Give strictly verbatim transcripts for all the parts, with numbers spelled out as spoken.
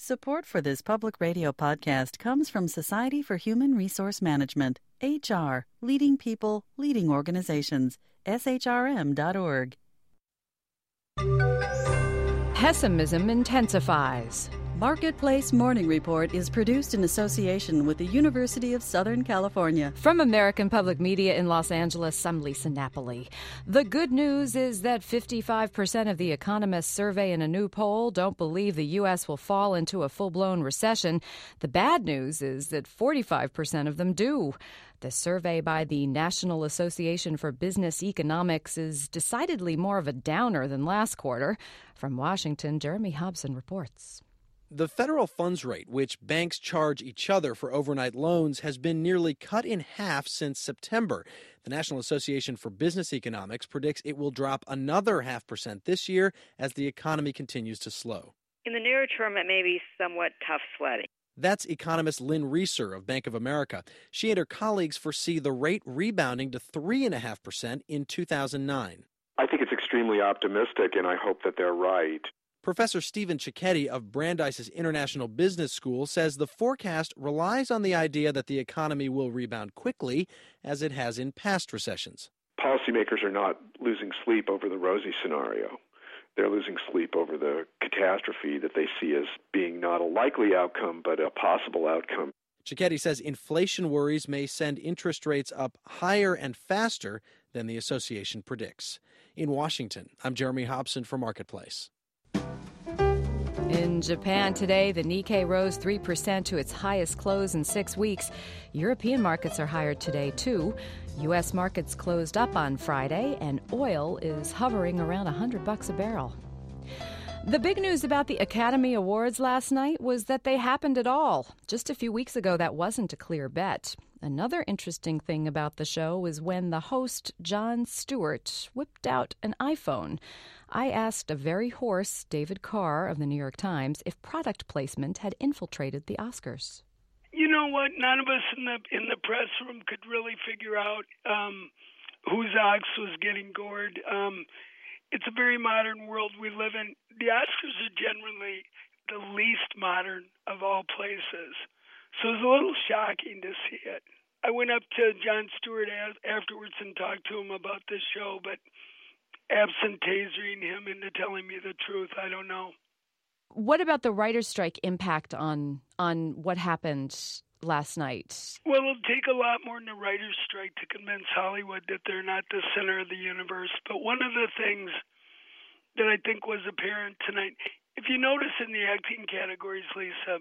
Support for this public radio podcast comes from Society for Human Resource Management, H R, leading people, leading organizations, S H R M dot org. Pessimism intensifies. Marketplace Morning Report is produced in association with the University of Southern California. From American Public Media in Los Angeles, I'm Lisa Napoli. The good news is that fifty-five percent of the economists surveyed in a new poll don't believe the U S will fall into a full-blown recession. The bad news is that forty-five percent of them do. The survey by the National Association for Business Economics is decidedly more of a downer than last quarter. From Washington, Jeremy Hobson reports. The federal funds rate, which banks charge each other for overnight loans, has been nearly cut in half since September. The National Association for Business Economics predicts it will drop another half percent this year as the economy continues to slow. In the near term, it may be somewhat tough sledding. That's economist Lynn Reeser of Bank of America. She and her colleagues foresee the rate rebounding to three point five percent in two thousand nine. I think it's extremely optimistic, and I hope that they're right. Professor Stephen Cicchetti of Brandeis's International Business School says the forecast relies on the idea that the economy will rebound quickly, as it has in past recessions. Policymakers are not losing sleep over the rosy scenario. They're losing sleep over the catastrophe that they see as being not a likely outcome, but a possible outcome. Cicchetti says inflation worries may send interest rates up higher and faster than the association predicts. In Washington, I'm Jeremy Hobson for Marketplace. In Japan today, the Nikkei rose three percent to its highest close in six weeks. European markets are higher today, too. U S markets closed up on Friday, and oil is hovering around one hundred bucks a barrel. The big news about the Academy Awards last night was that they happened at all. Just a few weeks ago, that wasn't a clear bet. Another interesting thing about the show was when the host, Jon Stewart, whipped out an iPhone. I asked a very hoarse David Carr of the New York Times if product placement had infiltrated the Oscars. You know what? None of us in the in the press room could really figure out um, whose ox was getting gored. Um, it's a very modern world we live in. The Oscars are generally the least modern of all places. So it was a little shocking to see it. I went up to Jon Stewart afterwards and talked to him about this show, but absent tasering him into telling me the truth, I don't know. What about the writer's strike impact on on what happened last night? Well, it'll take a lot more than a writer's strike to convince Hollywood that they're not the center of the universe. But one of the things that I think was apparent tonight, if you notice in the acting categories, Lisa,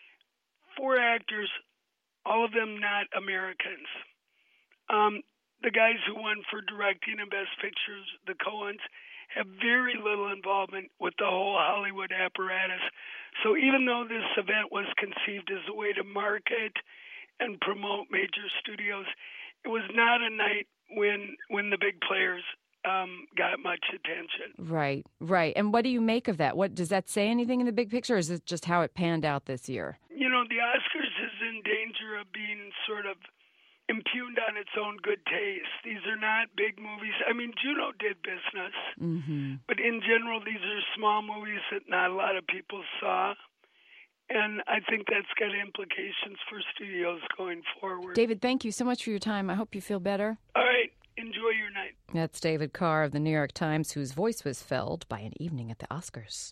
four actors, all of them not Americans. Um, the guys who won for directing and Best Pictures, the Coens, have very little involvement with the whole Hollywood apparatus. So even though this event was conceived as a way to market and promote major studios, it was not a night when when the big players um, got much attention. Right, right. And what do you make of that? What does that say anything in the big picture, or is it just how it panned out this year? You know, the Oscars is in danger of being sort of impugned on its own good taste. These are not big movies. I mean, Juno did business, mm-hmm. but in general, these are small movies that not a lot of people saw. And I think that's got implications for studios going forward. David, thank you so much for your time. I hope you feel better. All right. Enjoy your night. That's David Carr of the New York Times, whose voice was felled by an evening at the Oscars.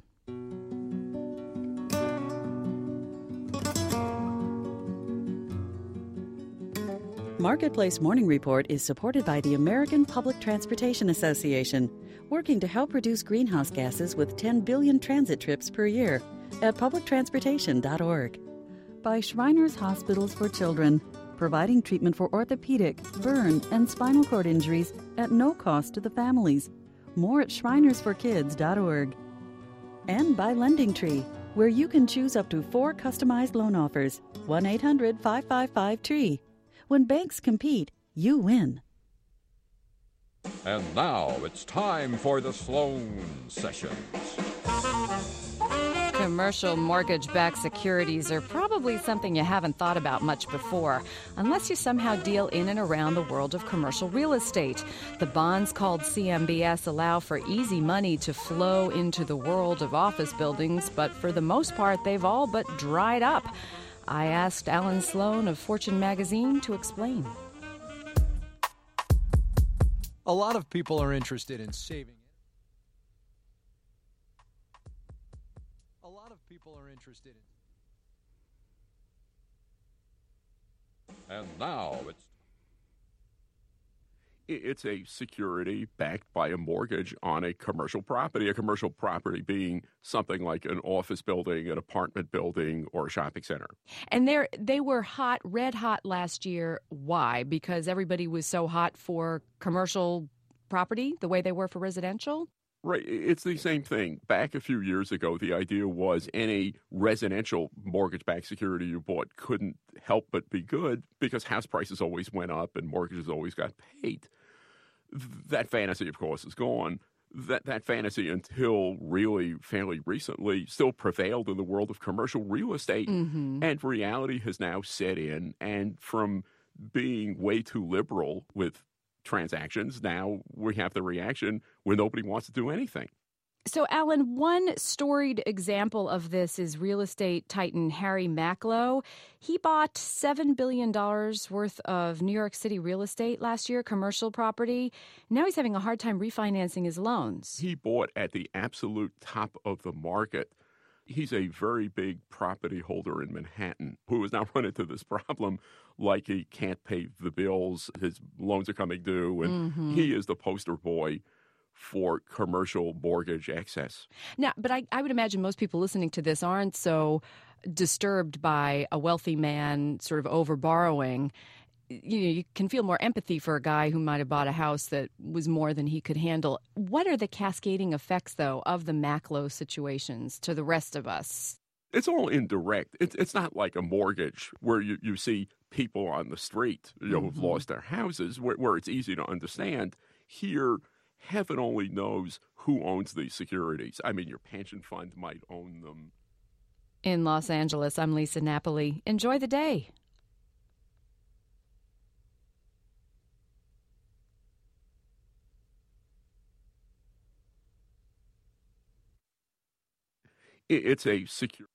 Marketplace Morning Report is supported by the American Public Transportation Association, working to help reduce greenhouse gases with ten billion transit trips per year at public transportation dot org. By Shriners Hospitals for Children, providing treatment for orthopedic, burn, and spinal cord injuries at no cost to the families. More at shriners for kids dot org. And by Lending Tree, where you can choose up to four customized loan offers. one eight hundred five five five T R E E. When banks compete, you win. And now it's time for the Sloan Sessions. Good Commercial mortgage-backed securities are probably something you haven't thought about much before, unless you somehow deal in and around the world of commercial real estate. The bonds called C M B S allow for easy money to flow into the world of office buildings, but for the most part, they've all but dried up. I asked Alan Sloan of Fortune magazine to explain. A lot of people are interested in saving. A lot of people are interested in. And now it's It's a security backed by a mortgage on a commercial property, a commercial property being something like an office building, an apartment building, or a shopping center. And they they were hot, red hot last year. Why? Because everybody was so hot for commercial property the way they were for residential? Right. It's the same thing. Back a few years ago, the idea was any residential mortgage-backed security you bought couldn't help but be good because house prices always went up and mortgages always got paid. That fantasy, of course, is gone. That that fantasy, until really fairly recently, still prevailed in the world of commercial real estate. Mm-hmm. And reality has now set in. And from being way too liberal with transactions, now we have the reaction where nobody wants to do anything. So, Alan, one storied example of this is real estate titan Harry Macklowe. He bought seven billion dollars worth of New York City real estate last year, commercial property. Now he's having a hard time refinancing his loans. He bought at the absolute top of the market. He's a very big property holder in Manhattan who has now run into this problem, like he can't pay the bills, his loans are coming due, and Mm-hmm. he is the poster boy for commercial mortgage excess. Now, but I, I would imagine most people listening to this aren't so disturbed by a wealthy man sort of over borrowing. You know, you can feel more empathy for a guy who might have bought a house that was more than he could handle. What are the cascading effects, though, of the Macklowe situations to the rest of us? It's all indirect. It's it's not like a mortgage where you, you see people on the street, you know, Mm-hmm. who've lost their houses, where, where it's easy to understand. Here, heaven only knows who owns these securities. I mean, your pension fund might own them. In Los Angeles, I'm Lisa Napoli. Enjoy the day. It, it's a secure.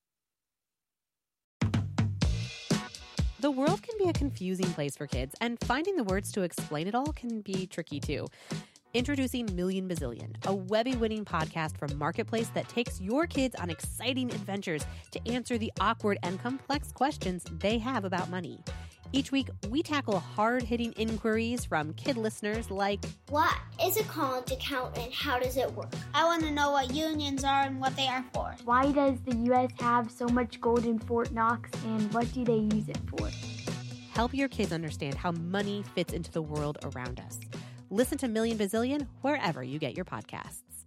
The world can be a confusing place for kids, and finding the words to explain it all can be tricky too. Introducing Million Bazillion, a Webby-winning podcast from Marketplace that takes your kids on exciting adventures to answer the awkward and complex questions they have about money. Each week, we tackle hard-hitting inquiries from kid listeners like, what is a college account and how does it work? I want to know what unions are and what they are for. Why does the U S have so much gold in Fort Knox, and what do they use it for? Help your kids understand how money fits into the world around us. Listen to Million Bazillion wherever you get your podcasts.